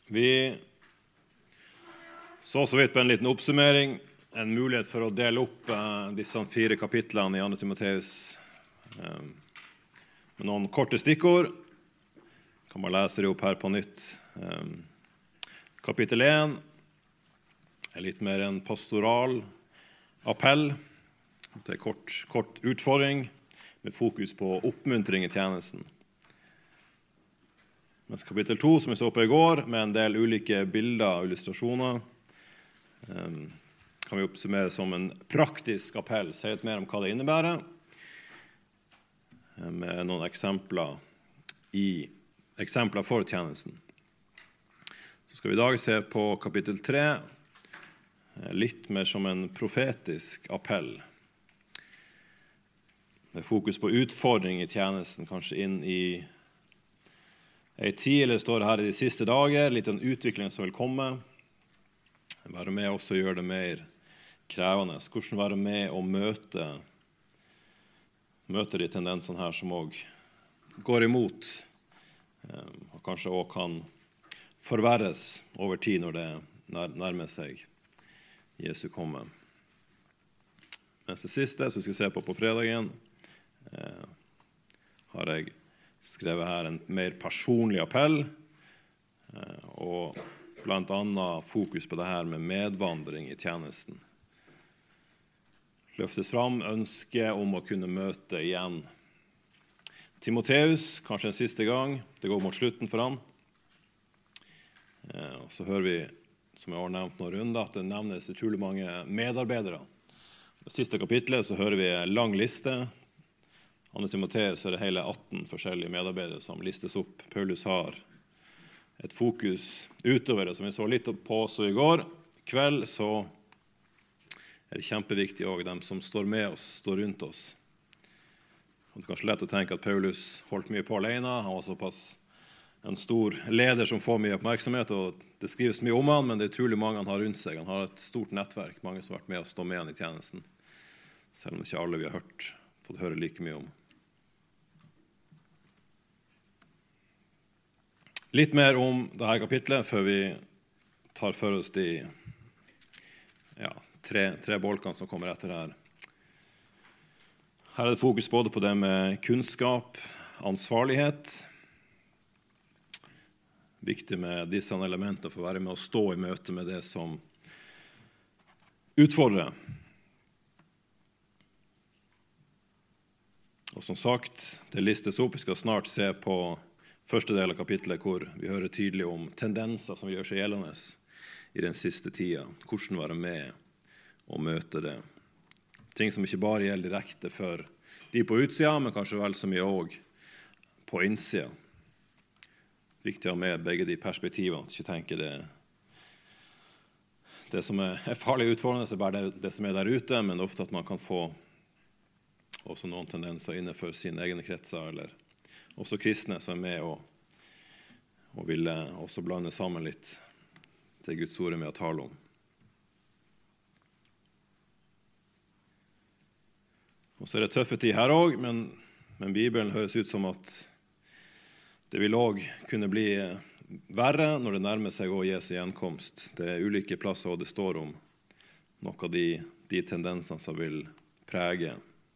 Vi så vidt på en liten oppsummering, en mulighet for å dele opp disse 4 kapitlene i 2. Timoteus med noen korte stikkord. Kan man lese det opp her på nytt. Kapittel 1 er litt mer en pastoral appell. Det er kort utfordring med fokus på oppmuntring i tjenesten. Mens kapittel 2, som vi så på i går, med en del ulike bilder og illustrasjoner, kan vi oppsummere som en praktisk appell. Si litt mer om hva det innebærer, med noen eksempler for tjenesten. Så skal vi i dag se på kapittel 3, litt mer som en profetisk appell, med fokus på utfordring i tjenesten, kanskje inn i en tid, eller står det her i de siste dager, litt en utvikling som vil komme. Være med også gjør det mer krevende. Hvordan være med og møte de tendensene her som også går imot, og kanskje også kan forverres over tid når det nærmer seg Jesu komme. Mens det siste, som vi skal se på fredagen, har jeg skrevet her en mer personlig appell, og blant annet fokus på det her med medvandring i tjenesten. Løftes fram ønsket om å kunne møte igjen Timoteus, kanskje en siste gang. Det går mot slutten for han. Og så hører vi, som jeg har nevnt noen runder, at det nevnes utrolig mange medarbeidere. I det siste kapitlet så hører vi en lang liste. 2. Timoteus er det hele 18 forskjellige medarbeidere som listes opp. Paulus har et fokus utover det, som vi så litt på også i går kveld, så er det kjempeviktig også dem som står med oss, står rundt oss. Det er kanskje lett å tenke at Paulus holdt mye på alene. Han var såpass en stor leder som får mye oppmerksomhet, og det skrives mye om han, men det er utrolig mange han har rundt seg. Han har et stort nettverk, mange som har vært med og stå med han i tjenesten, selv om det ikke alle vi har fått høre like mye om. Litt mer om dette kapitlet før vi tar for oss de tre bolkene som kommer etter her. Her er det fokus både på det med kunnskap, ansvarlighet. Viktig med disse elementene for å være med og stå i møte med det som utfordrer. Og som sagt, det listes opp. Vi skal snart se på første del av kapittelet, hvor vi hører tydelig om tendenser som gjør seg gjeldende i den siste tida. Hvordan være med og møte det. Ting som ikke bare gjelder direkte for de på utsida, men kanskje vel så mye også på innsida. Viktig å ha med begge de perspektivene, ikke tenke det som er farlig utfordrende, så bare det som er der ute, men ofte at man kan få også noen tendenser innenfor sine egne kretser, eller også kristne som er med og vil også blande sammen litt det Guds ord med å tale om. Og så er det tøffe tid her også, men Bibelen høres ut som at det vil også kunne bli verre når det nærmer seg å Jesu gjenkomst. Det er ulike plasser og det står om noe av de tendensene som vil prege.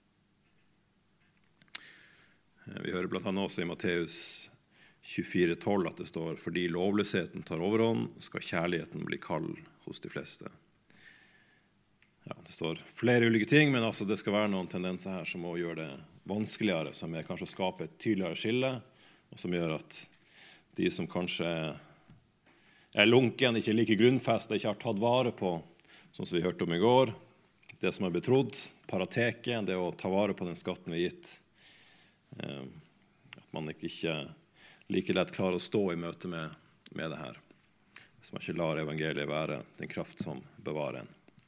Vi hører blant annet også i Matteus 24,12 at det står: fordi lovløsheten tar overhånd, skal kjærligheten bli kald hos de fleste. Ja, det står flere ulike ting, men altså det skal være noen tendenser her som må gjøre det vanskeligere, som er kanskje å skape et tydeligere skille, og som gjør at de som kanskje er lunken, ikke like grunnfestet, ikke har tatt vare på, sånn som vi hørte om i går, det som er betrodd, parateket, det å ta vare på den skatten vi er gitt, at man ikke like lett klarer å stå i møte med det her, hvis man ikke lar evangeliet være den kraft som bevarer en.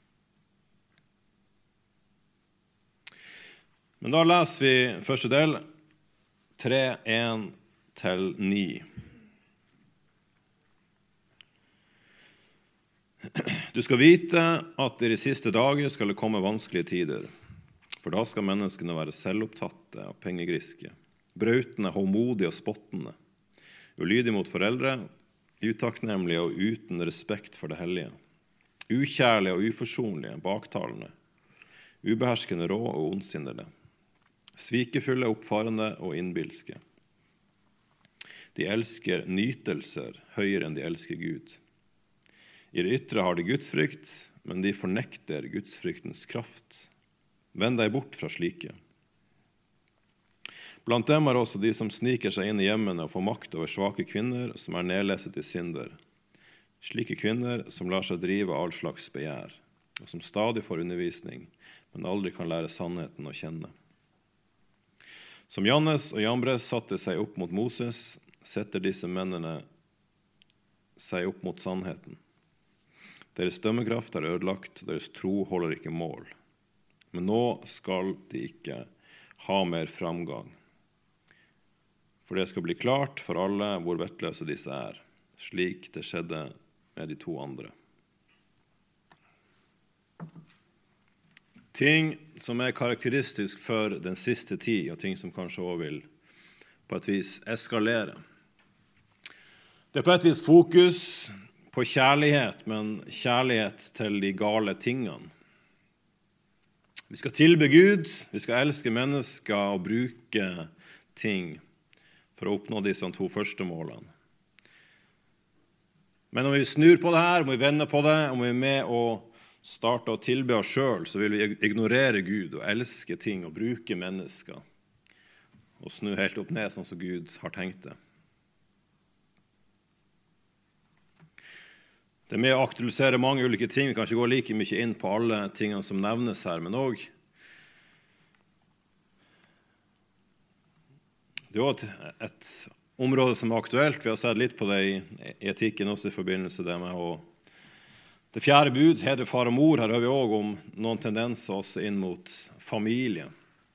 Men da leser vi første del, 3:1-9. Du skal vite at i de siste dager skal det komme vanskelige tider, for da skal menneskene være selvopptatte og pengegriske, brautende, håndmodige og spottende, ulydige mot foreldre, utakknemlige og uten respekt for det hellige, ukjærlige og uforsonlige, baktalende, ubeherskende rå og ondsinnede, svikefulle, oppfarende og innbilske. De elsker nytelser høyere enn de elsker Gud. I det ytre har de gudsfrykt, men de fornekter gudsfryktens kraft. Vend deg bort fra slike. Blant dem er også de som sniker seg inn i hjemmene og får makt over svake kvinner som er nedleset i synder. Slike kvinner som lar seg drive av all slags begjær, og som stadig får undervisning, men aldri kan lære sannheten å kjenne. Som Jannes og Jambres satte seg opp mot Moses, setter disse mennene seg opp mot sannheten. Deres dømmekraft er ødelagt, deres tro holder ikke mål. Men nå skal de ikke ha mer framgang. For det skal bli klart for alle hvor vettløse disse er, slik det skjedde med de to andre. Ting som er karakteristisk for den siste tid, og ting som kanskje også vil på et vis eskalere. Det er på et vis fokus på kjærlighet, men kjærlighet til de gale tingene. Vi skal tilbe Gud, vi skal elske mennesker og bruke ting for å oppnå disse to første målene. Men om vi snur på det her, om vi vender på det, om vi er med og starter å tilbe oss selv, så vil vi ignorere Gud og elske ting og bruke mennesker og snu helt opp ned sånn som Gud har tenkt det. Det er med å aktualisere mange ulike ting. Vi kan ikke gå like mye inn på alle tingene som nevnes her, men også det er også et område som er aktuelt. Vi har sett litt på det i etikken også i forbindelse med det fjerde bud, hedre far og mor. Her hører vi også om noen tendenser også inn mot familie.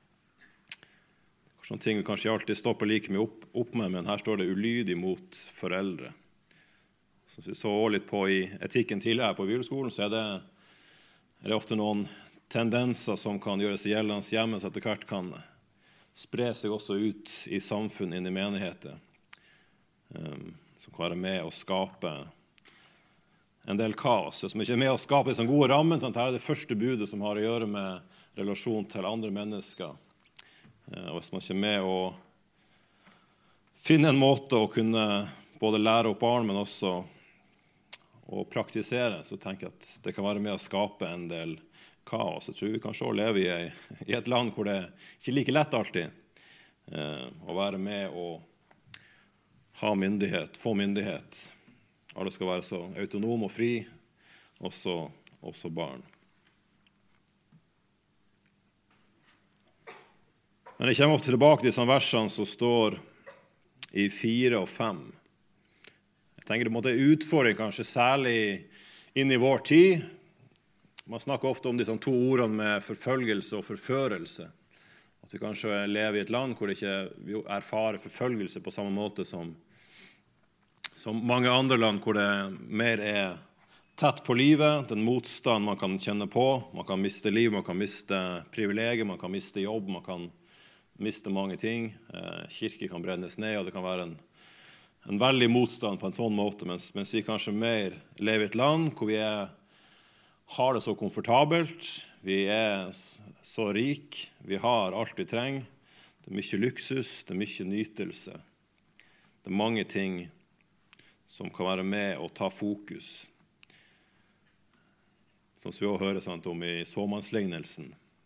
Sånne ting vi kanskje alltid stopper like mye opp med, men her står det ulydig mot foreldre. Som vi så også litt på i etikken tidligere på bibelskolen, så er det ofte noen tendenser som kan gjøre seg gjeldende hjemme, så etter hvert kan spre seg også ut i samfunn, inn i menigheter, som kan være med å skape en del kaos, som ikke er med å skape en gode rammer. Dette er det første budet som har å gjøre med relasjon til andre mennesker. Og hvis man ikke er med å finne en måte å kunne både lære opp barn, men også å praktisere, så tenker jeg at det kan være med å skape en del kaos. Jeg tror vi kanskje også lever i et land hvor det ikke er like lett alltid å være med og ha myndighet, få myndighet. Alle skal være så autonome og fri, også barn. Men jeg kommer tilbake til disse versene som står i 4 og 5. Jeg tenker det måtte en utfordring kanskje særlig inn i vår tid. Man snakker ofte om disse to ordene med forfølgelse og forførelse. At vi kanskje lever i et land hvor det ikke erfarer forfølgelse på samme måte som mange andre land, hvor det mer er tett på livet, den motstand man kan kjenne på. Man kan miste liv, man kan miste privilegier, man kan miste jobb, man kan miste mange ting. Kirker kan brennes ned, og det kan være en veldig motstand på en sånn måte, mens vi kanskje mer lever i et land hvor vi har det så komfortabelt, vi er så rik, vi har alt vi trenger, det er mye luksus, det er mye nytelse. Det er mange ting som kan være med å ta fokus. Som vi også hører om i såmannslignelsen,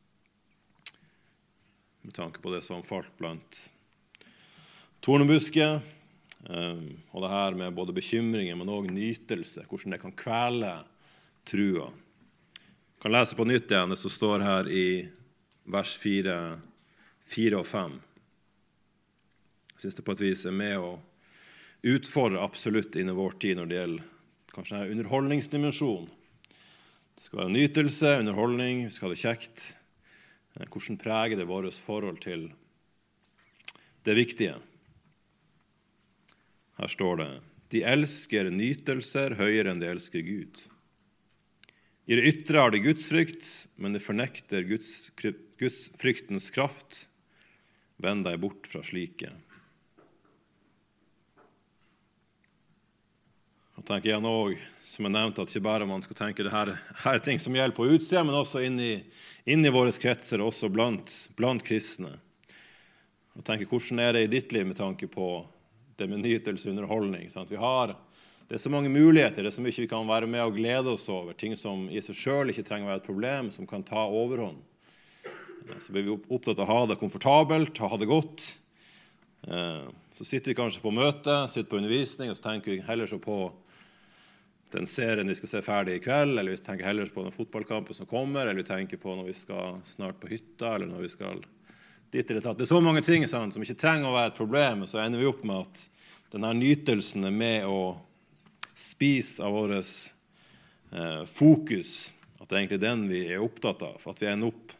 med tanke på det som falt blant tornebusker, og det her med både bekymringer, men også nytelse, hvordan det kan kvele trua. Jeg kan lese på nytt igjen det som står her i vers 4 og 5. Jeg synes det på et vis er med å utfordre absolutt inn i vår tid når det gjelder kanskje denne underholdningsdimensjonen. Det skal være nytelse, underholdning, vi skal ha det kjekt. Hvordan preger det vårt forhold til det viktige? Her står det: de elsker nytelser høyere enn de elsker Gud. I det ytre har de gudsfrykt, men de fornekter Gudsfryktens kraft. Vend deg bort fra slike. Og tenker igjen også, som jeg nevnte, at ikke bare man skal tenke det her ting som gjelder på utsida, men også inn i våre kretser, også blant kristne. Og tenker, hvordan det i ditt liv med tanke på det med nytelse og underholdning? Sant? Det så mange muligheter, det så mye vi kan være med og glede oss over, ting som i seg selv ikke trenger å være et problem, som kan ta overhånd. Så blir vi opptatt av å ha det komfortabelt, ha det godt. Så sitter vi kanskje på møte, sitter på undervisning, og så tenker vi heller så på den serien vi skal se ferdig i kveld, eller vi tenker heller på den fotballkampen som kommer, eller vi tenker på når vi skal snart på hytta, eller når vi skal dit eller tatt. Det så mange ting sant, som ikke trenger å være et problem, så ender vi opp med at denne nytelsen med å spise av våres fokus, at det er egentlig den vi er opptatt av, at vi ender opp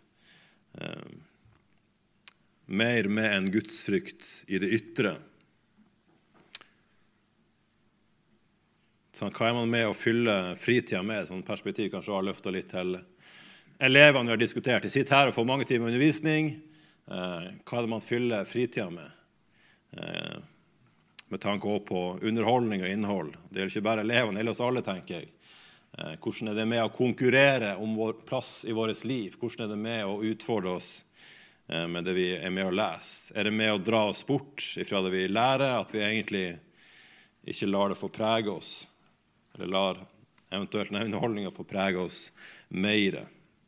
mer med en gudsfrykt i det ytre. Så hva man med å fylle fritida med? Sånn perspektiv kanskje har løftet litt til elevene vi har diskutert. De sitter her og får mange timer undervisning. Hva det man fyller fritida med? Med tanke også på underholdning og innhold. Det gjelder ikke bare elevene, det gjelder oss alle, tenker jeg. Hvordan det med å konkurrere om vår plass i vårt liv? Hvordan det med å utfordre oss med det vi er med å lese? Det med å dra oss bort ifra det vi lærer, at vi egentlig ikke lar det få prege oss, eller lar eventuelt underholdningen få prege oss mer?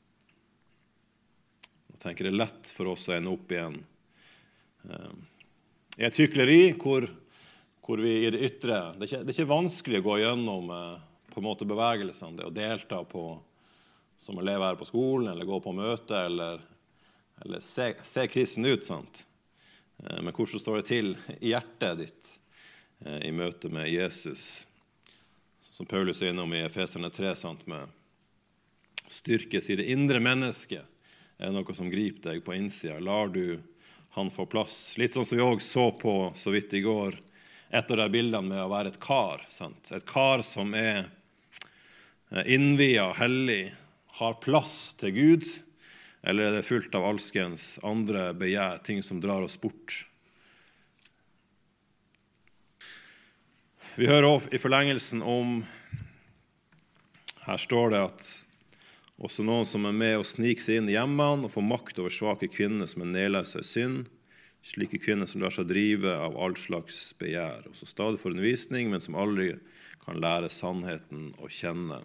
Jeg tenker det er lett for oss å ende opp igjen i et hykleri hvor vi i det ytre, det er ikke vanskelig å gå gjennom på en måte bevegelsene, det å delta på som elev her på skolen, eller gå på møte, eller se kristen ut, sant? Men hvordan står det til i hjertet ditt i møte med Jesus? Som Paulus er innom i Efeserne 3, sant? Med styrkes i det indre mennesket, det noe som griper deg på innsida. Lar du han få plass? Litt sånn som vi også så på så vidt i går, et av de bildene med å være et kar, sant? Et kar som er innviet, hellig, har plass til Gud, eller er det fullt av alskens andre begjær, ting som drar oss bort? Vi hører også i forlengelsen om, her står det at også noen som er med og sniker seg inn i hjemmene og får makt over svake kvinner som er nedløst i synd, slike kvinner som lar seg drive av all slags begjær, og som stadig får undervisning, men som aldri kan lære sannheten å kjenne.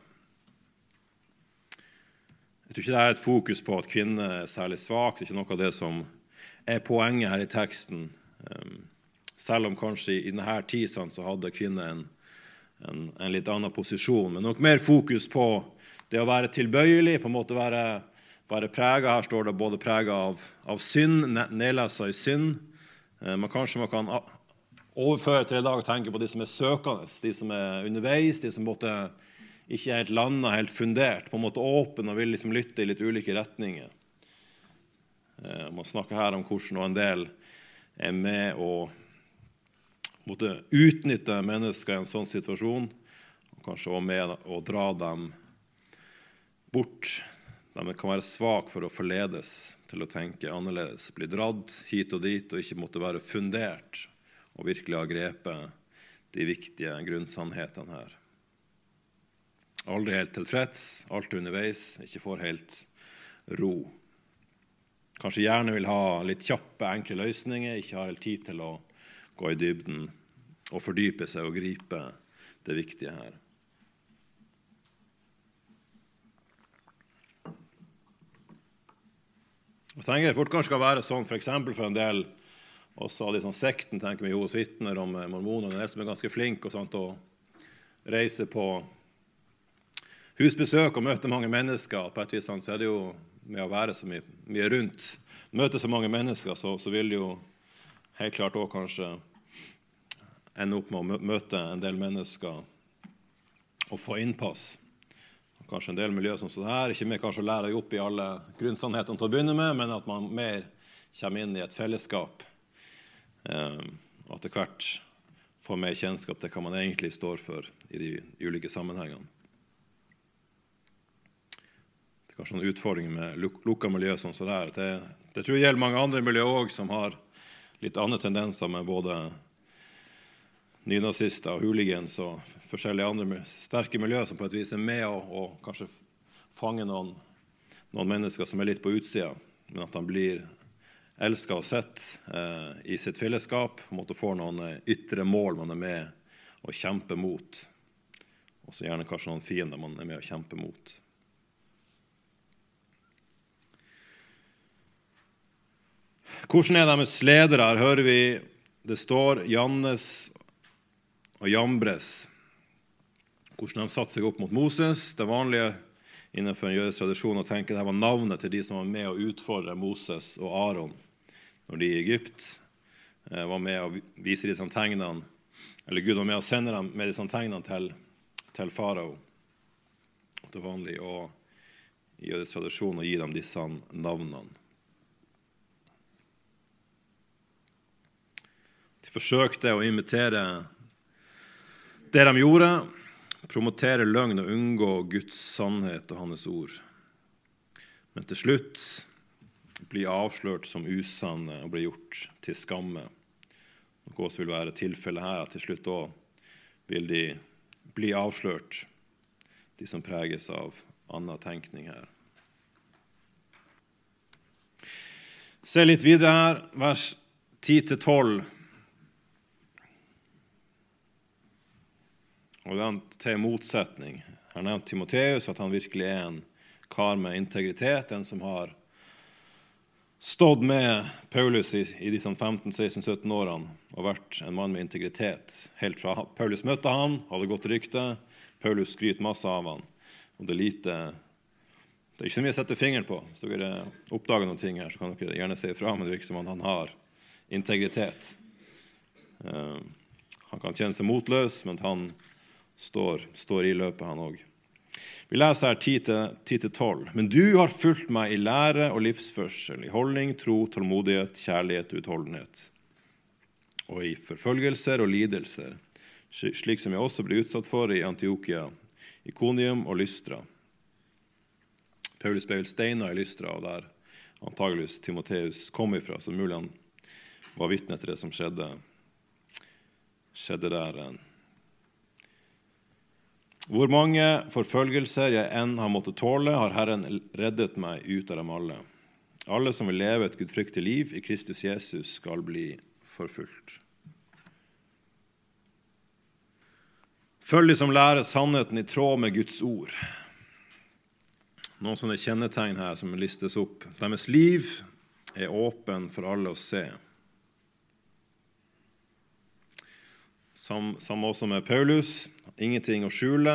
Jeg tror ikke det er et fokus på at kvinner er særlig svak, det er ikke noe av det som er poenget her i teksten. Selv om kanskje i denne tiden så hadde kvinner en litt annen posisjon, men nok mer fokus på det å være tilbøyelig, på en måte være preget. Her står det både preget av synd, nedløst i synd. Kanskje man kan overføre til i dag og tenke på de som er søkende, de som er underveis, de som ikke er helt landet, helt fundert, på en måte åpen og vil liksom lytte i litt ulike retninger. Man snakker her om hvordan en del er med å måtte utnytte mennesker i en sånn situasjon, og kanskje også med å dra dem bort. De kan være svak for å forledes til å tenke annerledes, bli dratt hit og dit, og ikke måtte være fundert og virkelig ha grepet de viktige grunnsannhetene her. Aldri helt tilfreds, alltid underveis, ikke får helt ro. Kanskje gjerne vil ha litt kjappe, enkle løsninger, ikke har helt tid til å gå i dybden og fordype seg og gripe det viktige her. Og tenker jeg fort kanskje skal være sånn, for eksempel for en del også av de sånn sekten, tenker vi Jehovas vitner om mormonerne, en del som er ganske flink og sånt, å reise på husbesøk og møte mange mennesker. På et vis så er det jo med å være så mye rundt, møte så mange mennesker, så vil det jo helt klart også kanskje ende opp med å møte en del mennesker og få innpass. Kanskje en del miljø som sånn her, ikke med kanskje å lære deg opp i alle grunnsannhetene til å begynne med, men at man mer kommer inn i et fellesskap, og etter hvert får mer kjennskap til hva man egentlig står for i de ulike sammenhengene. Det er kanskje en utfordring med lukket miljø som sånn her. Det tror jeg gjelder mange andre miljø også, som har litt andre tendenser med både nynazister og hooligans og forskjellige andre sterke miljøer som på et vis med å kanskje fange noen mennesker som litt på utsida, men at han blir elsket og sett i sitt fellesskap, måtte få noen ytre mål man med å kjempe mot, og så gjerne kanskje noen fiender man med å kjempe mot. Hvordan deres ledere? Her hører vi det står Jannes og Jambres. Hvordan de satte seg opp mot Moses. Det vanlige innenfor en jødisk tradisjon å tenke det var navnet til de som var med å utfordre Moses og Aaron når de i Egypt var med å vise disse tegnene, eller Gud var med å sende dem med disse tegnene til farao. Det er vanlig i jødisk tradisjon å gi dem disse navnene. De forsøkte å imitere det de gjorde, promotere løgn og unngå Guds sannhet og hans ord. Men til slutt bli avslørt som usanne og bli gjort til skamme. Noe også vil være tilfellet her, at til slutt også vil de bli avslørt, de som preges av annen tenkning her. Se litt videre her, vers 10-12. Og det er til motsetning. Her nevnt Timoteus, at han virkelig er en kar med integritet, en som har stått med Paulus i disse 15-16-17 årene og vært en mann med integritet. Helt fra Paulus møtte han, hadde godt rykte. Paulus skryter masse av han. Og det er ikke så mye å sette fingeren på. Hvis dere oppdager noen ting her, så kan dere gjerne si ifra, men det virker som han har integritet. Han kan kjenne seg motløs, men han står i løpet han også. Vi leser her 10-12. Men du har fulgt meg i lære og livsførsel, i holdning, tro, tålmodighet, kjærlighet, utholdenhet, og i forfølgelser og lidelser, slik som jeg også ble utsatt for i Antiokia, Ikonium og Lystra. Paulus ble steina i Lystra, og der antageligvis Timoteus kom ifra, så mulig han var vitne til det som skjedde der. Hvor mange forfølgelser jeg enn har måttet tåle, har Herren reddet meg ut av dem alle. Alle som vil leve et gudfryktig liv i Kristus Jesus skal bli forfulgt. Følg de som lærer sannheten i tråd med Guds ord. Noen sånne kjennetegn her som listes opp. Deres liv er åpen for alle å se. Samme også med Paulus, ingenting å skjule.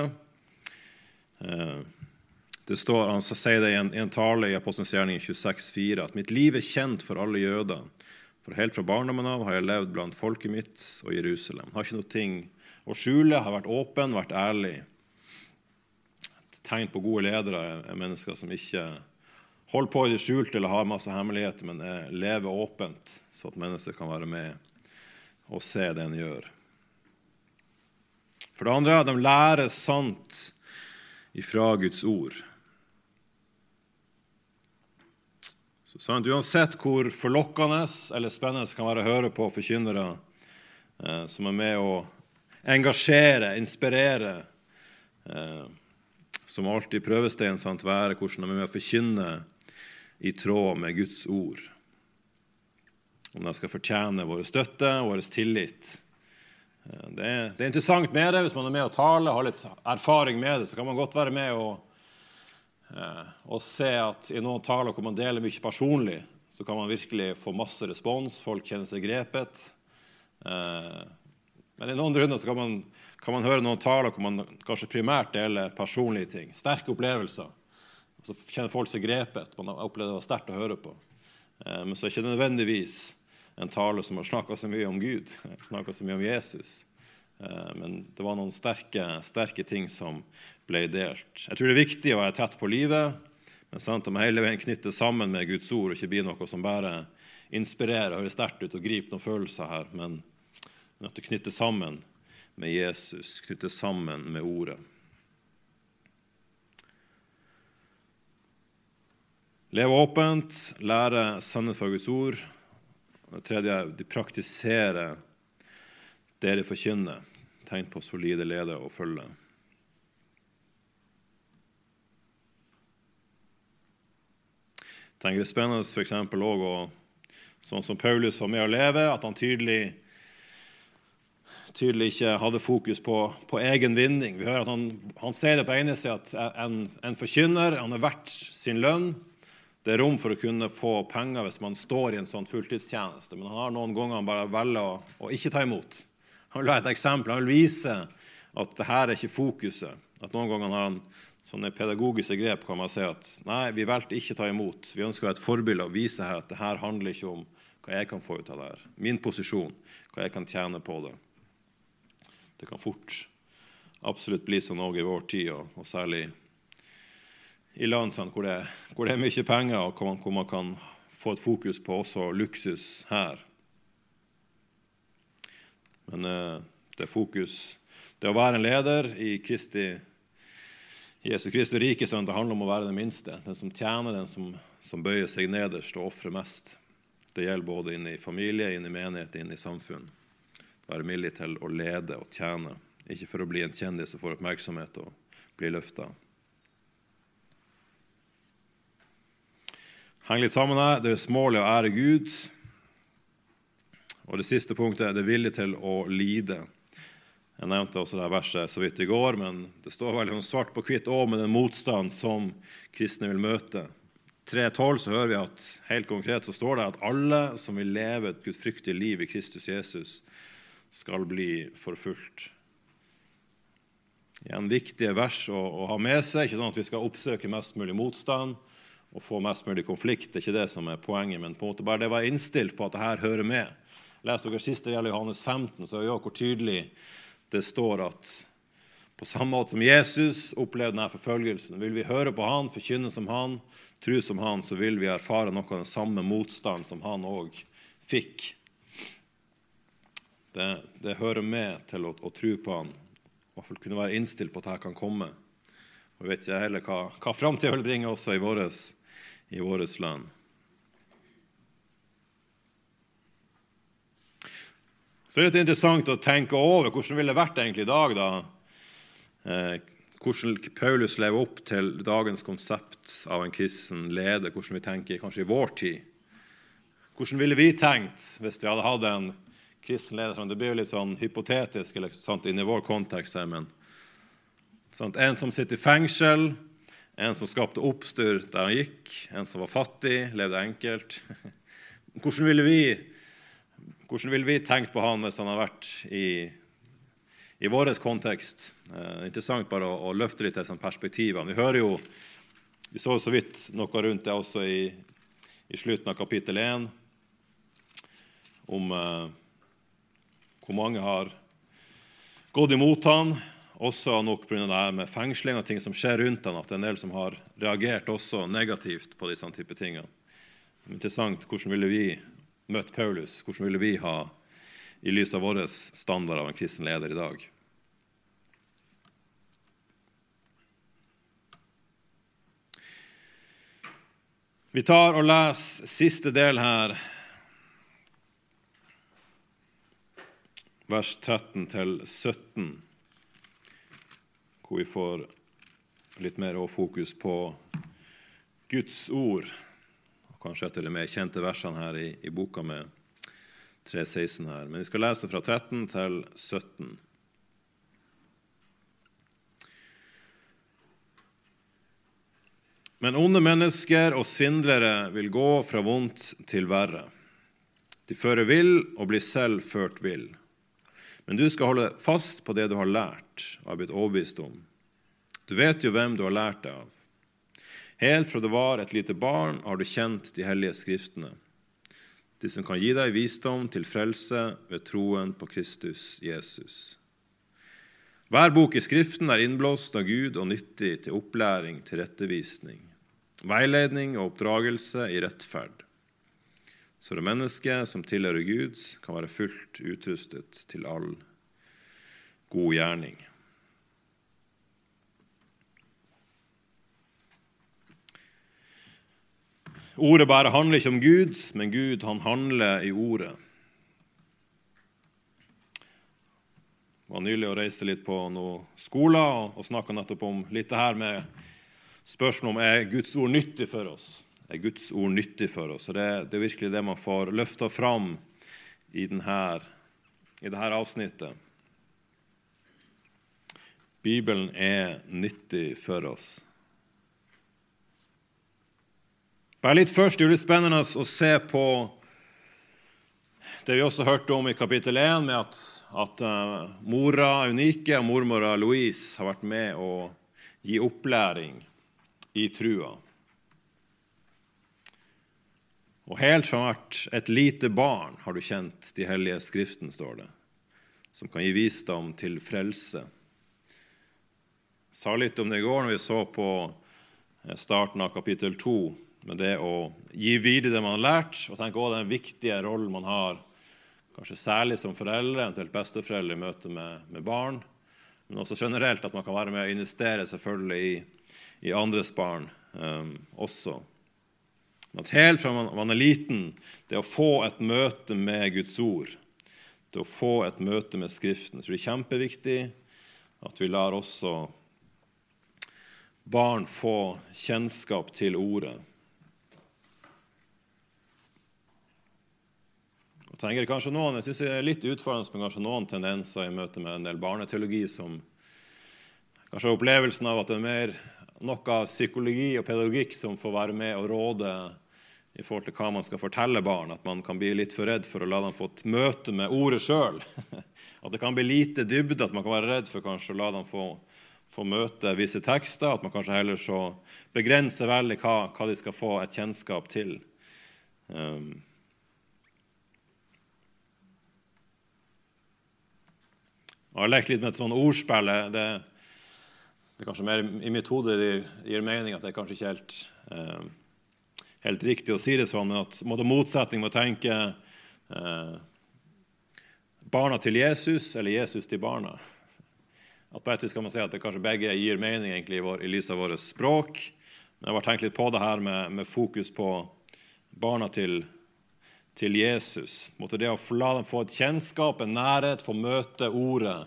Det står, han sier det i en tale i Apostelens gjerning 26,4, at mitt liv er kjent for alle jøder, for helt fra barndommen av har jeg levd blant folket mitt og Jerusalem. Har ikke noe ting å skjule, har vært åpen, vært ærlig. Et tegn på gode ledere er mennesker som ikke holder på i det skjulte eller har masse hemmeligheter, men lever åpent, så at mennesker kan være med og se det en gjør. For det andre, de lærer sant ifra Guds ord. Så sant, uansett hvor forlokkende eller spennende kan være å høre på forkynnere som er med å engasjere, inspirere, som alltid prøvestein sant være, hvordan de er med å forkynne i tråd med Guds ord. Om de skal fortjene vår støtte, vår tillit. Det er interessant med det. Hvis man er med å tale, har litt erfaring med det, så kan man godt være med og se at i noen taler hvor man deler mye personlig, så kan man virkelig få masse respons, folk kjenner seg grepet. Men i noen runder så kan man høre noen taler hvor man kanskje primært deler personlige ting, sterke opplevelser. Så kjenner folk seg grepet, man opplever det var sterkt å høre på. Men så er det ikke nødvendigvis en tale som har snakket så mye om Gud, snakket så mye om Jesus. Men det var noen sterke ting som ble delt. Jeg tror det er viktig å være tett på livet, men sant, om hele veien knytte sammen med Guds ord, og ikke bli noe som bare inspirerer, hører sterkt ut og griper noen følelser her, men at det knytter sammen med Jesus, knytter sammen med ordet. Leve åpent, lære sannhet fra Guds ord. Og det tredje er de praktiserer dere forkynner, tegn på solide ledere og følge. Jeg tenker det er spennende for eksempel også, sånn som Paulus var med å leve, at han tydelig ikke hadde fokus på egen vinning. Vi hører at han sier det på ene siden at en forkynner, han er verdt sin lønn. Det er rom for å kunne få penger hvis man står i en sånn fulltidstjeneste, men han har noen ganger han bare velger å ikke ta imot. Han vil ha et eksempel, han vil vise at det her er ikke fokuset. At noen ganger har han sånne pedagogiske grep, kan man si at nei, vi valgte ikke ta imot. Vi ønsker å være et forbilde og vise her at det her handler ikke om hva jeg kan få ut av det her. Min posisjon, hva jeg kan tjene på det. Det kan fort absolutt bli sånn også i vår tid, og særlig i land hvor det er mye penger, og hvor man kan få et fokus på også luksus her. Men det er fokus, det å være en leder i Jesu Kristi rike, sånn, det handler om å være den minste, den som tjener, den som bøyer seg nederst og offrer mest. Det gjelder både inn i familie, inn i menighet, inn i samfunn. Være villig til å lede og tjene, ikke for å bli en kjendis og få oppmerksomhet og bli løftet. Heng litt sammen her, det er smålig å ære Gud. Og det siste punktet er det vilje til å lide. Jeg nevnte også det verset så vidt i går, men det står veldig svart på hvitt også med den motstand som kristne vil møte. 3:12 så hører vi at helt konkret så står det at alle som vil leve et gudfryktig liv i Kristus Jesus skal bli forfulgt. Det er en viktig vers å ha med seg, ikke sånn at vi skal oppsøke mest mulig motstand og få mest mulig konflikt, det er ikke det som er poenget, men på en måte bare det var innstilt på at det her hører med. Les dere siste del i Johannes 15, så er jo hvor tydelig det står at på samme måte som Jesus opplevde denne forfølgelsen, vil vi høre på han, forkynne som han, tro som han, så vil vi erfare noe av den samme motstand som han også fikk. Det hører med til å tro på han, i hvert fall kunne være innstilt på at dette kan komme. Og vi vet ikke heller hva fremtiden vil bringe også i våres land. Så det er litt interessant å tenke over hvordan ville det vært egentlig i dag da, hvordan Paulus lever opp til dagens konsept av en kristen leder, hvordan vi tenker kanskje i vår tid. Hvordan ville vi tenkt hvis vi hadde hatt en kristen leder? Det blir jo litt sånn hypotetisk eller sant, inn i vår kontekst her, men sant, en som sitter i fengsel, en som skapte oppstyr der han gikk, en som var fattig, levde enkelt. Hvordan ville vi tenkt på han hvis han har vært i vår kontekst? Interessant bare å løfte litt til perspektivene. Vi hører jo, vi så vidt noe rundt det også i slutten av kapittel 1, om hvor mange har gått imot han, også nok på grunn av det her med fengsling og ting som skjer rundt han, at det er en del som har reagert også negativt på disse type tingene. Interessant, hvordan ville vi møtt Paulus? Hvordan ville vi ha i lys av våre standard av en kristen leder i dag? Vi tar og leser siste del her, vers 13-17, hvor vi får litt mer fokus på Guds ord, kanskje etter de mer kjente versene her i boka med 3:16 her. Men vi skal lese fra 13-17. Men onde mennesker og svindlere vil gå fra vondt til verre. De fører vill og blir selv ført vill. Men du skal holde fast på det du har lært og har blitt overbevist om. Du vet jo hvem du har lært det av. Helt fra du var et lite barn har du kjent de hellige skriftene, de som kan gi deg visdom til frelse ved troen på Kristus Jesus. Hver bok i Skriften er innblåst av Gud og nyttig til opplæring, til rettevisning, veiledning og oppdragelse i rettferd, så det mennesket som tilhører Gud kan være fullt utrustet til all god gjerning. Ordet bare handler ikke om Gud, men Gud han handler i ordet. var nylig og reiste litt på noen skoler og snakket nettopp om litt det her med spørsmål om er Guds ord nyttig for oss. Er Guds ord nyttig for oss? Og det er virkelig det man får løftet fram i dette avsnittet. Bibelen er nyttig for oss. Bare litt først, det er litt spennende å se på det vi også hørte om i kapittel 1, med at mora Eunike og mormora Louise har vært med å gi opplæring i trua. Og helt fra hvert et lite barn har du kjent de hellige skriften, står det, som kan gi visdom til frelse. Jeg sa litt om det i går når vi så på starten av kapittel 2, med det å gi videre det man har lært, og tenke også den viktige rollen man har, kanskje særlig som foreldre, eventuelt besteforeldre i møte med barn, men også generelt at man kan være med å investere selvfølgelig i andres barn også. Men at helt fra man er liten, det å få et møte med Guds ord, det å få et møte med Skriften, så det er kjempeviktig at vi lar også barn få kjennskap til ordet. Jeg synes det er litt utfordrende med kanskje noen tendenser i møte med en del barneteologi som kanskje har opplevelsen av at det er mer noe psykologi og pedagogikk som får være med og råde i forhold til hva man skal fortelle barn, at man kan bli litt for redd for å la dem få et møte med ordet selv. At det kan bli lite dybde, at man kan være redd for kanskje å la dem få møte visse tekster, at man kanskje heller så begrenser veldig hva de skal få et kjennskap til. Jeg har lekt litt med et sånt ordspill. Det er kanskje mer i mitt hode det gir mening at det er kanskje ikke helt riktig å si det sånn, men at motsetning må tenke barna til Jesus eller Jesus til barna. At på et vis kan man si at det kanskje begge gir mening egentlig i lys av vårt språk. Men jeg har tenkt litt på det her med fokus på barna til Jesus. Måtte det å la dem få et kjennskap, en nærhet, få møte ordet,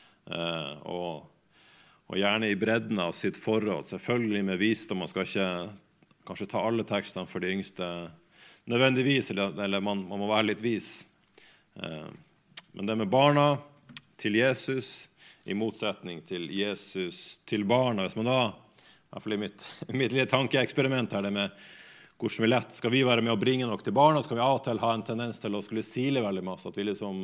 og gjerne i bredden av sitt forhold. Selvfølgelig med visdom, man skal ikke kanskje ta alle tekstene for de yngste nødvendigvis, eller man må være litt vis. Men det med barna til Jesus, i motsetning til Jesus til barna, hvis man da, i hvert fall i mitt lille tankeeksperiment her, det med hvordan vi lett skal vi være med å bringe nok til barna, skal vi av og til ha en tendens til å skulle sile veldig masse, at vi liksom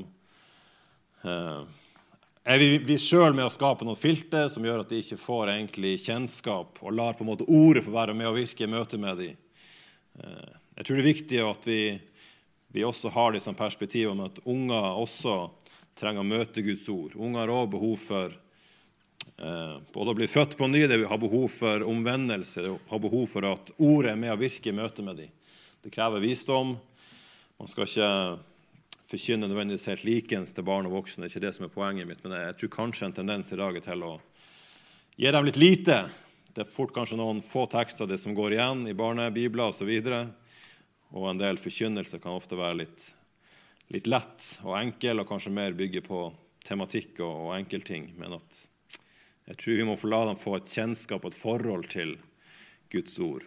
er vi selv med å skape noen filter som gjør at de ikke får egentlig kjennskap og lar på en måte ordet få være med å virke i møte med dem. Jeg tror det er viktig at vi også har disse perspektivene om at unger også trenger å møte Guds ord. Unger har også behov for både å bli født på ny, det har behov for omvendelse, det har behov for at ordet er med å virke i møte med dem. Det krever visdom. Man skal ikke forkynne nødvendigvis helt likens til barn og voksne, det er ikke det som er poenget mitt, men jeg tror kanskje en tendens i dag til å gi dem litt lite. Det er fort kanskje noen få tekster det som går igjen i barnebibler og så videre, og en del forkynnelse kan ofte være litt lett og enkel, og kanskje mer bygge på tematikk og enkelting, men at jeg tror vi må få la dem få et kjennskap og et forhold til Guds ord.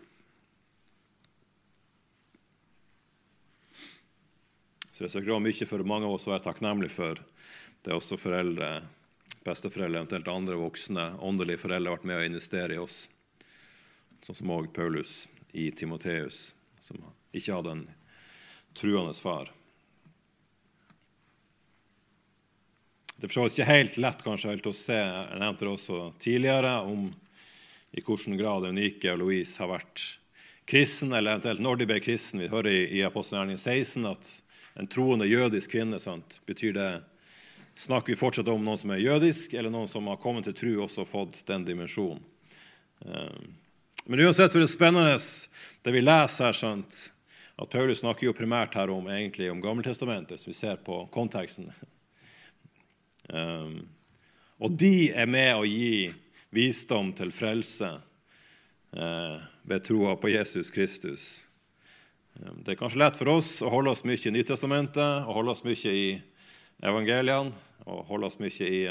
Så det skal mye for mange av oss å være takknemlige for. Det er også foreldre, besteforeldre, eventuelt andre voksne, åndelige foreldre har vært med å investere i oss. Sånn som også Paulus i Timoteus, som ikke hadde en truende far. Det er ikke helt lett kanskje helt å se, jeg nevnte det også tidligere, om i hvilken grad Eunike og Louise har vært kristen, eller eventuelt når de ble kristen. Vi hører i Apostelgjerningen 16 at en troende jødisk kvinne, sant? Betyr det, snakker vi fortsatt om noen som er jødisk, eller noen som har kommet til tro og også fått den dimensjonen. Men uansett så er det spennende det vi leser her, sant? At Paulus snakker jo primært her om, egentlig om Gammeltestamentet, så vi ser på konteksten. Og de er med å gi visdom til frelse ved troa på Jesus Kristus. Det er kanskje lett for oss å holde oss mye i Nytestamentet og holde oss mye i evangeliene og holde oss mye i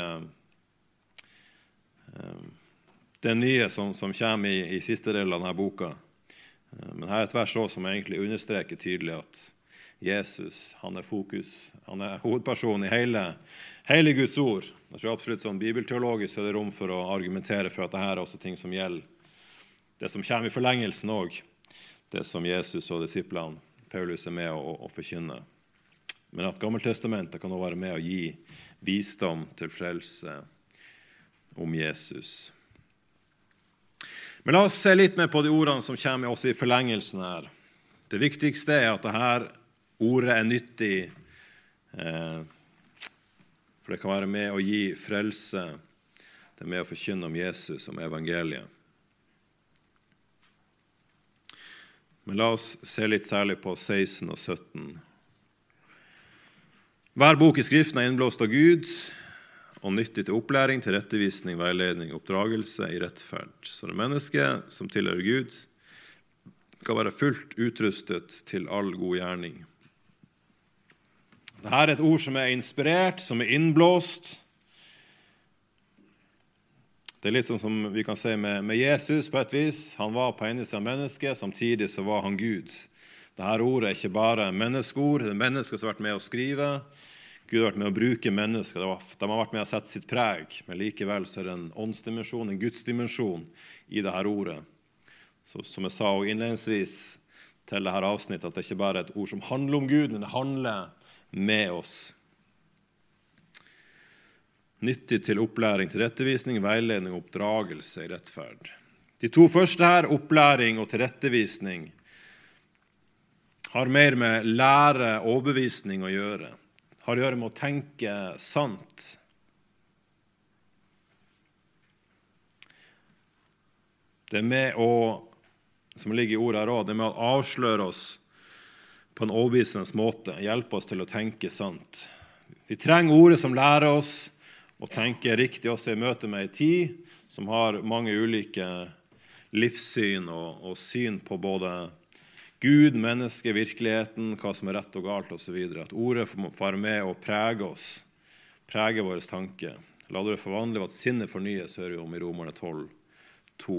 det nye som kommer i siste del av denne boka. Men her er et vers også som egentlig understreker tydelig at Jesus, han er fokus, han er hovedperson i hele Guds ord. Jeg tror absolutt sånn bibelteologisk er det rom for å argumentere for at dette er også ting som gjelder det som kommer i forlengelsen også, det som Jesus og disiplene Paulus er med å forkynne. Men at Gammeltestamentet kan også være med å gi visdom til frelse om Jesus. Men la oss se litt mer på de ordene som kommer også i forlengelsen her. Det viktigste er at dette ordet er nyttig, for det kan være med å gi frelse. Det er med å forkynne om Jesus, om evangeliet. Men la oss se litt særlig på 16 og 17. Hver bok i Skriften er innblåst av Gud, og nyttig til opplæring, til rettevisning, veiledning, oppdragelse i rettferd. Så det mennesket som tilhører Gud skal være fullt utrustet til all god gjerning. Dette er et ord som er inspirert, som er innblåst. Det er litt sånn som vi kan se med Jesus på et vis. Han var på ene siden menneske, samtidig så var han Gud. Dette ordet er ikke bare menneskeord, det er mennesker som har vært med å skrive. Gud har vært med å bruke mennesker, de har vært med å sette sitt preg, men likevel så er det en åndsdimensjon, en gudsdimensjon i dette ordet. Så, som jeg sa innledningsvis til dette avsnittet, at det ikke bare er et ord som handler om Gud, men det handler med oss. Nyttig til opplæring, til rettevisning, veiledning og oppdragelse i rettferd. De to første her, opplæring og tilrettevisning, har mer med lære og overbevisning å gjøre. Har å gjøre med å tenke sant. Det er med å, som ligger i ordet her også, det er med å avsløre oss på en overbevisende måte, hjelpe oss til å tenke sant. Vi trenger ordet som lærer oss å tenke riktig også i møte med en tid som har mange ulike livssyn og syn på både Gud, mennesket, virkeligheten, hva som er rett og galt og så videre. At ordet får være med og prege oss, prege våre tanker. La det forvandle at sinnet fornyes, hører vi om i Romerne 12:2.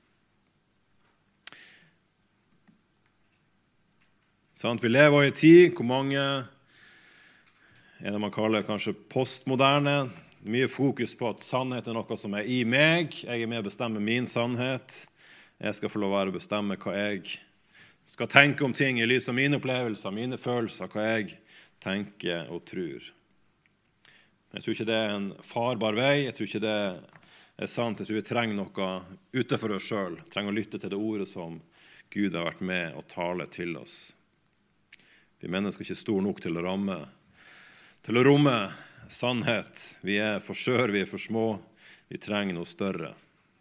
Sånn, vi lever i en tid hvor mange er det man kaller kanskje postmoderne. Mye fokus på at sannhet er noe som er i meg. Jeg er med å bestemme min sannhet. Jeg skal få lov å bestemme hva jeg skal tenke om ting i lys av mine opplevelser, mine følelser, hva jeg tenker og tror. Jeg tror ikke det er en farbar vei. Jeg tror ikke det er sant. Jeg tror vi trenger noe utenfor oss selv. Vi trenger å lytte til det ordet som Gud har vært med å tale til oss. Vi mennesker er ikke store nok til å romme sannhet. Vi er for skjøre, vi er for små. Vi trenger noe større.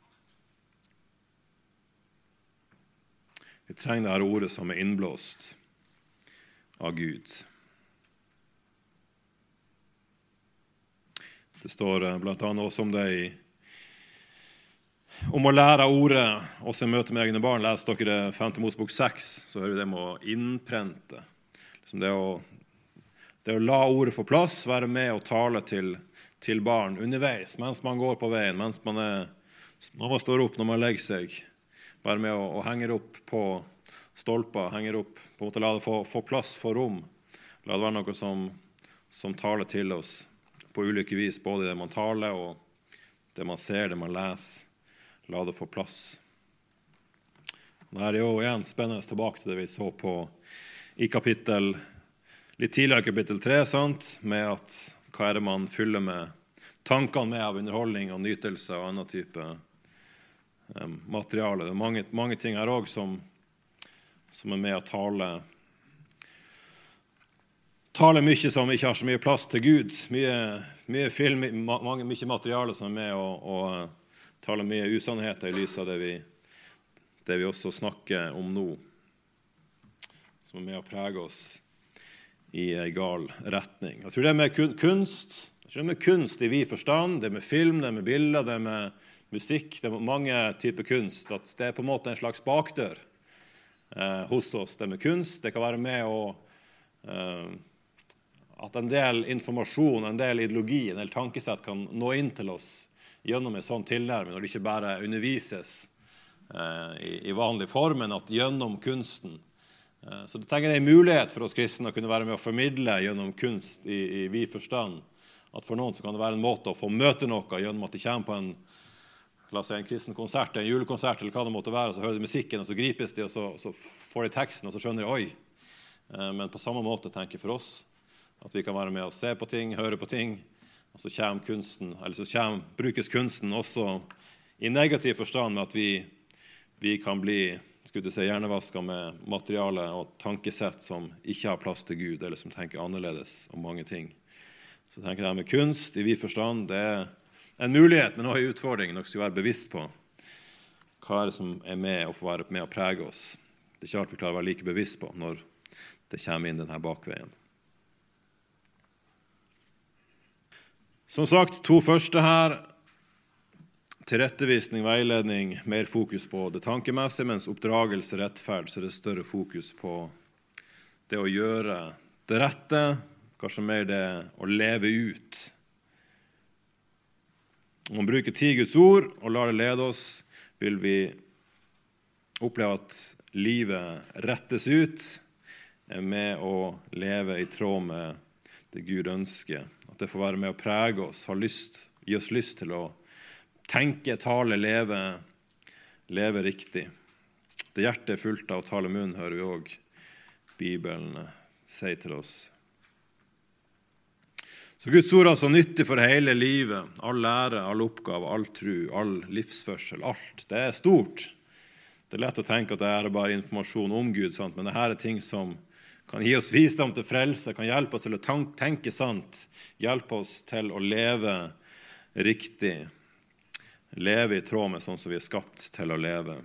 Vi trenger dette ordet som er innblåst av Gud. Det står blant annet også om det om å lære ordet, også i møte med egne barn. Les dere 5. Mosebok 6, så hører vi det med å innprente. Liksom det å la ordet få plass, være med og tale til barn underveis, mens man går på veien, når man står opp, når man legger seg. Være med å henge opp på stolper, henge opp, på en måte la det få plass for rom. La det være noe som taler til oss på ulike vis, både det man taler og det man ser, det man leser. La det få plass. Dette er jo igjen spennende tilbake til det vi så på i litt tidligere kapittel 3, sant? Med at hva er det man fyller med tankene med av underholdning og nytelse og annen type materiale. Det er mange ting her også som er med å tale mye som ikke har så mye plass til Gud. Mye film, mye materiale som er med å tale mye usannheter i lys av det vi også snakker om nå. Som er med å prege oss i en gal retning. Jeg tror det er med kunst. Jeg tror det er med kunst i vid forstand. Det er med film, det er med bilder, det er med musikk, det er mange typer kunst, at det er på en måte en slags bakdør hos oss. Det med kunst, det kan være med at en del informasjon, en del ideologi, en del tankesett kan nå inn til oss gjennom en sånn tilnærming, når det ikke bare undervises i vanlig form, men at gjennom kunsten. Så jeg tenker det er en mulighet for oss kristne å kunne være med å formidle gjennom kunst i vid forstand. At for noen så kan det være en måte å få møte noe gjennom at de kommer på la oss si en kristen konsert, en julekonsert eller hva det måtte være, og så hører de musikken, og så gripes de, og så får de teksten, og så skjønner de, oi. Men på samme måte tenker jeg for oss at vi kan være med å se på ting, høre på ting, og så kommer kunsten, eller så brukes kunsten også i negativ forstand med at vi kan bli, skulle du si, hjernevasket med materiale og tankesett som ikke har plass til Gud, eller som tenker annerledes om mange ting. Så tenker jeg med kunst i vid forstand, det er en mulighet, men også en utfordring, noe skal være bevisst på. Hva det som er med og får være med å prege oss? Det er ikke alt vi klarer å være like bevisst på når det kommer inn denne bakveien. Som sagt, 2 første her, tilrettevisning, veiledning, mer fokus på det tankemessige, mens oppdragelse, rettferd, så er det større fokus på det å gjøre det rette, kanskje mer det å leve ut. Om vi bruker 10 Guds ord og lar det lede oss, vil vi oppleve at livet rettes ut med å leve i tråd med det Gud ønsker. At det får være med å prege oss, gi oss lyst til å tenke, tale, leve riktig. Det hjertet er fullt av å tale munn, hører vi også Bibelen si til oss. Så Guds ord er altså nyttig for hele livet, all lære, all oppgave, all tro, all livsførsel, alt. Det er stort. Det er lett å tenke at det er bare informasjon om Gud, sant? Men dette er ting som kan gi oss visdom til frelse, kan hjelpe oss til å tenke sant, hjelpe oss til å leve riktig, leve i tråd med sånn som vi er skapt til å leve.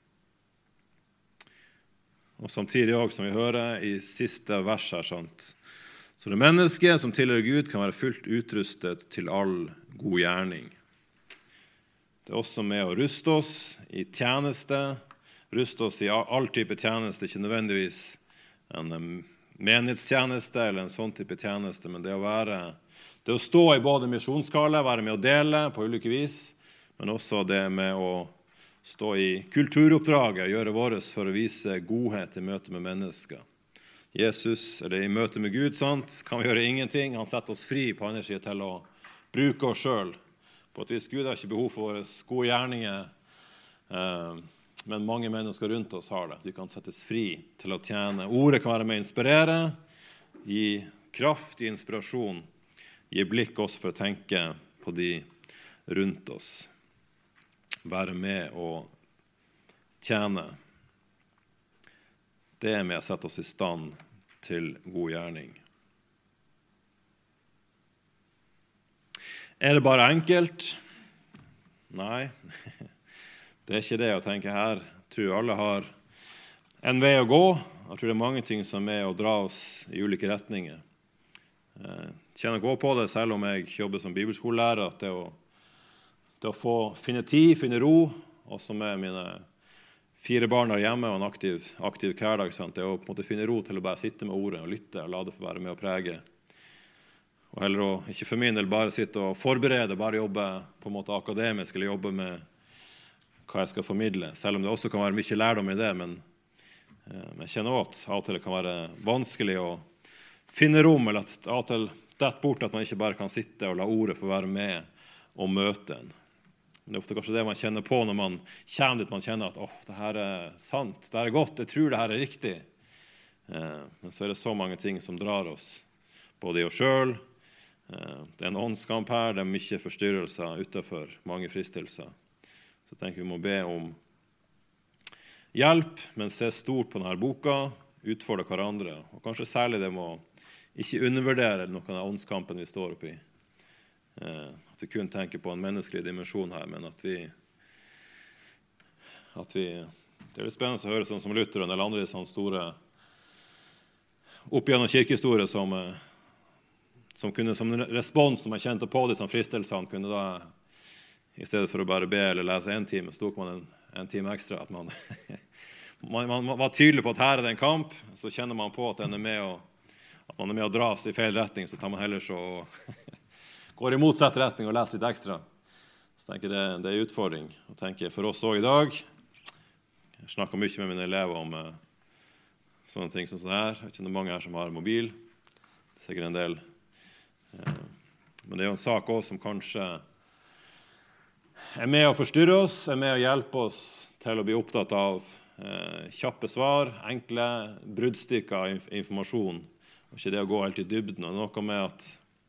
Og samtidig også, som vi hører i siste vers her, sant? Så det mennesket som tilhører Gud kan være fullt utrustet til all god gjerning. Det er også med å ruste oss i tjeneste, ruste oss i all type tjeneste, ikke nødvendigvis en menighetstjeneste eller en sånn type tjeneste, men det å stå i både misjonskale, være med å dele på ulike vis, men også det med å stå i kulturoppdraget, gjøre vårt for å vise godhet i møte med mennesker. Jesus, eller i møte med Gud, sant, kan vi gjøre ingenting. Han setter oss fri på andre siden til å bruke oss selv. På et vis Gud har ikke behov for våre gode gjerninger, men mange mennesker rundt oss har det. De kan settes fri til å tjene. Ordet kan være med å inspirere, gi kraft, gi inspirasjon, gi blikk oss for å tenke på de rundt oss. Være med å tjene. Det er med å sette oss i stand til god gjerning. Er det bare enkelt? Nei, det er ikke det å tenke her. Jeg tror alle har en vei å gå. Jeg tror det er mange ting som er med å dra oss i ulike retninger. Jeg kjenner å gå på det, selv om jeg jobber som bibelskolelærer, at det å få finne tid, finne ro, også med mine 4 barn der hjemme og en aktiv hverdag, sant? Det å på en måte finne ro til å bare sitte med ordet og lytte og la det få være med å prege. Og heller å ikke for min del bare sitte og forberede, bare jobbe på en måte akademisk eller jobbe med hva jeg skal formidle, selv om det også kan være mye lærdom i det, men jeg kjenner også at av og til det kan være vanskelig å finne rom, eller at av og til dette bort at man ikke bare kan sitte og la ordet få være med og møte en. Men det er ofte kanskje det man kjenner på når man kommer dit, man kjenner at det her er sant, det her er godt, jeg tror det her er riktig. Men så er det så mange ting som drar oss, både i oss selv, det er en åndskamp her, det er mye forstyrrelser utenfor, mange fristelser. Så jeg tenker vi må be om hjelp, men se stort på denne boka, utfordre hverandre, og kanskje særlig det må ikke undervurdere noen av åndskampen vi står oppi. At vi kun tenker på en menneskelig dimensjon her, men at vi det er litt spennende å høre sånn som Luther og en del andre sånne store opp gjennom kirkehistorie som kunne som respons når man kjente på de som fristelsene, kunne da i stedet for å bare be eller lese 1 time, så tok man en time ekstra, at man man var tydelig på at her er det en kamp, så kjenner man på at den er med at man med å dras i feil retning, så tar man heller så går i motsatt retning og leser litt ekstra. Så jeg tenker det er en utfordring. Og tenker for oss også i dag, jeg snakker mye med mine elever om sånne ting som sånn her. Jeg kjenner mange her som har mobil. Det er sikkert en del. Men det er jo en sak også som kanskje er med å forstyrre oss, er med å hjelpe oss til å bli opptatt av kjappe svar, enkle bruddstykker av informasjon. Og ikke det å gå helt i dybden. Og noe med at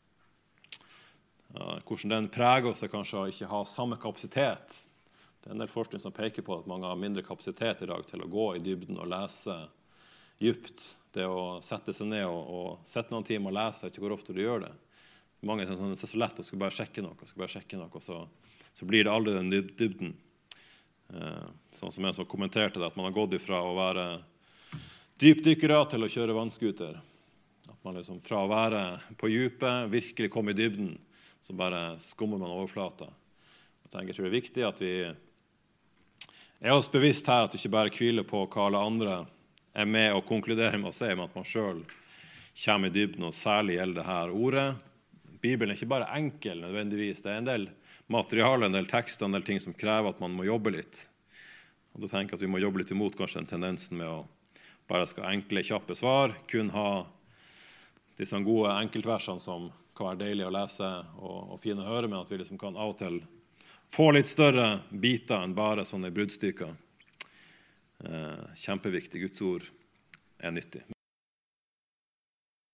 hvordan den preger oss er kanskje å ikke ha samme kapasitet. Det er en del forskning som peker på at mange har mindre kapasitet i dag til å gå i dybden og lese djupt. Det å sette seg ned og sette noen timer og lese, ikke hvor ofte du gjør det. Mange synes det er så lett å skulle bare sjekke noe, og så blir det aldri den dybden. Sånn som en som kommenterte det, at man har gått ifra å være dypdykkere til å kjøre vannskuter. At man liksom fra å være på djupet, virkelig komme i dybden, så bare skummer man overflata. Jeg tror det er viktig at vi er oss bevisst her, at vi ikke bare hviler på hva alle andre er med og konkluderer med å si, men at man selv kommer i dybden, og særlig gjelder det her ordet. Bibelen er ikke bare enkel nødvendigvis, det er en del materiale, en del tekster, en del ting som krever at man må jobbe litt. Og da tenker jeg at vi må jobbe litt imot kanskje den tendensen med å bare skal enkle, kjappe svar, kun ha disse gode enkeltversene som kan være deilig å lese og fine å høre, men at vi liksom kan av og til få litt større biter enn bare sånne bruddstykker. Kjempeviktig. Guds ord er nyttig.